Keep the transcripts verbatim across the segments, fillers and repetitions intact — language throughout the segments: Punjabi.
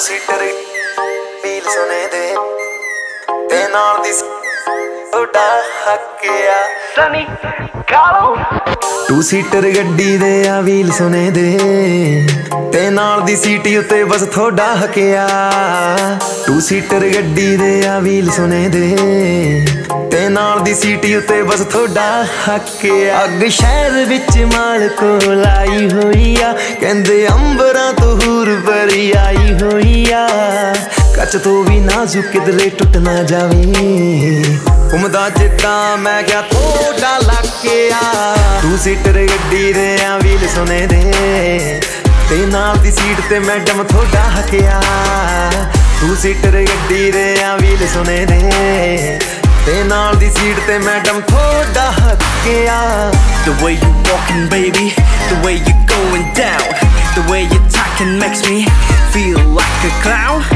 ਸੀਟਰ ਵੀਲ ਸੁਨੇ ਦੇ ਤੇ ਨਾਲ ਦੀ ਤੁਹਾਡਾ ਹੱਕਿਆ ਸਨੀ ਕਾਲੋ ਟੂ ਸੀਟਰ ਗੱਡੀ ਦੇ ਆ ਵੀਲ ਸੁਨੇ ਦੇ ਤੇ ਨਾਲ ਦੀ ਸੀਟ ਉੱਤੇ ਬਸ ਤੁਹਾਡਾ ਹੱਕਿਆ ਟੂ ਸੀਟਰ ਗੱਡੀ ਦੇ ਆ ਵੀਲ ਸੁਨੇ ਦੇ ਤੇ ਨਾਲ ਦੀ ਸੀਟ ਉੱਤੇ ਬਸ ਤੁਹਾਡਾ ਹੱਕਿਆ ਅੱਗ ਸ਼ਹਿਰ ਵਿੱਚ ਮਾਲ ਕੋਲ ਆਈ ਹੋਈ ਆ ਕਹਿੰਦੇ ਅੰਬਰਾਂ ਤੋਂ ਹੂਰ ਭਰੀ ਆਈ ਹੋਈ ਆ ਕੱਚ ਤੋਂ ਵੀ ਨਾਜ਼ੁਕ ਕਿਧਰੇ ਟੁੱਟ ਨਾ ਜਾਵੇ ਘੁੰਮਦਾ ਜਿੱਦਾਂ ਮੈਂ ਕਿਹਾ ਤੁਹਾਡਾ ਲੱਕਿਆ ਟੂ ਸੀਟਰ ਗੱਡੀ ਦੇ ਆ ਵੀਲ ਸੁਨੇ ਦੇ ਤੇ ਨਾਲ ਦੀ ਸੀਟ ਤੇ ਮੈਡਮ ਤੁਹਾਡਾ ਹੱਕਿਆ ਟੂ ਸੀਟਰ ਗੱਡੀ ਦੇ ਆ ਵੀਲ ਸੁਨੇ ਦੇ ਤੇ ਨਾਲ ਦੀ ਸੀਟ ਤੇ ਮੈਡਮ ਤੁਹਾਡਾ ਹੱਕਿਆ The way you walking baby, the way you going down, the way you talking makes me feel like a clown.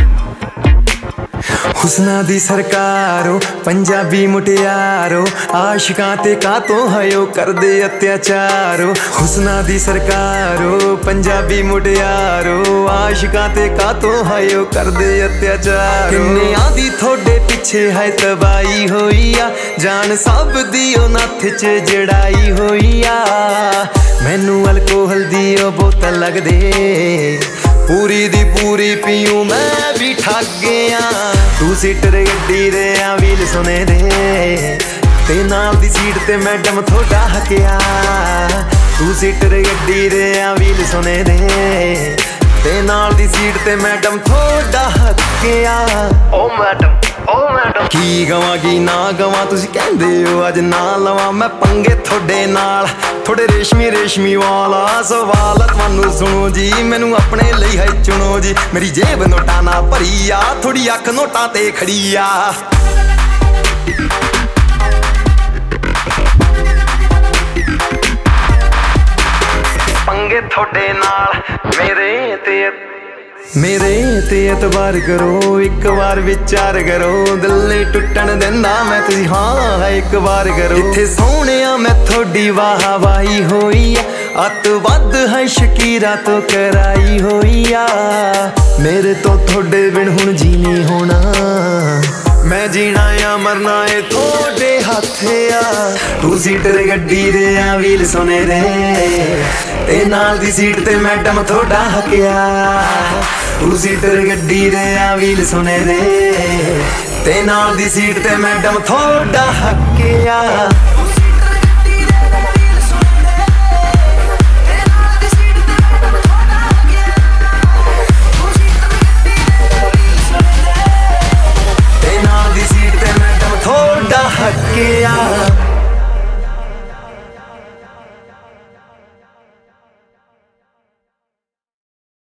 ਹੁਸਨਾ ਦੀ ਸਰਕਾਰੋ ਪੰਜਾਬੀ ਮੁਟਿਆਰੋ ਆਸ਼ਿਕਾਂ ਤੇ ਕਾਤੋਂ ਹਯੋ ਕਰਦੇ ਅਤਿਆਚਾਰੋ ਹੁਸਨਾ ਦੀ ਸਰਕਾਰੋ ਪੰਜਾਬੀ ਮੁਟਿਆਰੋ ਆਸ਼ਿਕਾਂ ਤੇ ਕਾਤੋਂ ਹਯੋ ਕਰਦੇ ਅਤਿਆਚਾਰੋ ਕਿੰਨਿਆਂ ਦੀ ਤੁਹਾਡੇ ਪਿੱਛੇ ਹੈ ਤਬਾਈ ਹੋਈ ਆ ਜਾਨ ਸਭ ਦੀ ਉਹ ਨੱਥ 'ਚ ਜੜਾਈ ਹੋਈ ਆ ਮੈਨੂੰ ਅਲਕੋਹਲ ਦੀ ਉਹ ਬੋਤਲ ਲੱਗਦੇ ਪੂਰੀ ਦੀ ਪੂਰੀ ਪੀਊ ਮੈਂ ਵੀ ਠੱਗ ਗਿਆ ਟੂ ਸੀਟਰ ਗੱਡੀ ਦੇ ਆ ਵੀਲ ਸੁਨੇ ਦੇ ਤੇ ਨਾਲ ਦੀ ਸੀਟ ਤੇ ਮੈਡਮ ਤੁਹਾਡਾ ਹੱਕਿਆ ਟੂ ਸੀਟਰ ਗੱਡੀ ਦੇ ਆ ਵੀਲ ਸੁਨੇ ਦੇ ਤੇ ਨਾਲ ਦੀ ਸੀਟ ਤੇ ਮੈਡਮ ਤੁਹਾਡਾ ਹੱਕਿਆ Oh madam, oh madam. ਕੀ ਗਵਾਂ ਕੀ ਨਾ ਗਵਾਂ ਤੁਸੀਂ ਕਹਿੰਦੇ ਹੋ ਅੱਜ ਨਾ ਲਵਾਂ ਮੈਂ ਪੰਗੇ ਤੁਹਾਡੇ ਨਾਲ ਥੋੜੇ ਰੇਸ਼ਮੀ ਰੇਸ਼ਮੀ ਵਾਲਾ ਸਵਾਲ ਤੁਹਾਨੂੰ ਸੁਣੋ ਜੀ ਮੈਨੂੰ ਆਪਣੇ ਲਈ ਹੈ ਚੁਣੋ ਜੀ ਮੇਰੀ ਜੇਬ ਨੋਟਾਂ ਨਾਲ ਭਰੀ ਆ ਥੋੜੀ ਅੱਖ ਨੋਟਾਂ ਤੇ ਖੜੀ ਆ ਪੰਗੇ ਤੁਹਾਡੇ ਨਾਲ ਮੇਰੇ ਤੇ ਮੇਰੇ ਤੇ ਇਤਬਾਰ ਕਰੋ ਇੱਕ ਵਾਰ ਵਿਚਾਰ ਕਰੋ ਦਿਲ ਨਹੀਂ ਟੁੱਟਣ ਦਿੰਦਾ ਮੈਂ ਤੁਸੀਂ ਹਾਂ ਇੱਕ ਵਾਰ ਕਰੋ ਜਿੱਥੇ ਸੋਹਣਿਆ ਮੈਂ ਤੁਹਾਡੀ ਵਾਹ ਵਾਹੀ ਹੋਈ ਆ ਅੱਤ ਵੱਧ ਹੈ ਸ਼ਕੀਰਾ ਤੋਂ ਕਰਾਈ ਹੋਈ ਆ ਮੇਰੇ ਤੋਂ ਤੁਹਾਡੇ ਬਿਨ ਹੁਣ ਜੀ ਨਹੀਂ ਹੋਣਾ ਮੈਂ ਜੀਣਾ ਆ ਮਰਨਾ ਏ ਤੁਹਾਡੇ ਹੱਥ ਆ ਟੂ ਸੀਟਰ ਗੱਡੀ ਦੇ ਆ ਵੀਲ ਸੁਨੇ ਦੇ ਤੇ ਨਾਲ ਦੀ ਸੀਟ ਤੇ ਮੈਡਮ ਤੁਹਾਡਾ ਹੱਕਿਆ ਟੂ ਸੀਟਰ ਗੱਡੀ ਦੇ ਆ ਵੀਲ ਸੁਨੇ ਦੇ ਤੇ ਨਾਲ ਦੀ ਸੀਟ ਤੇ ਮੈਡਮ ਤੁਹਾਡਾ ਹੱਕਿਆ ਤੇ ਨਾਲ ਦੀ ਸੀਟ ਤੇ ਮੈਡਮ ਤੁਹਾਡਾ ਹੱਕਿਆ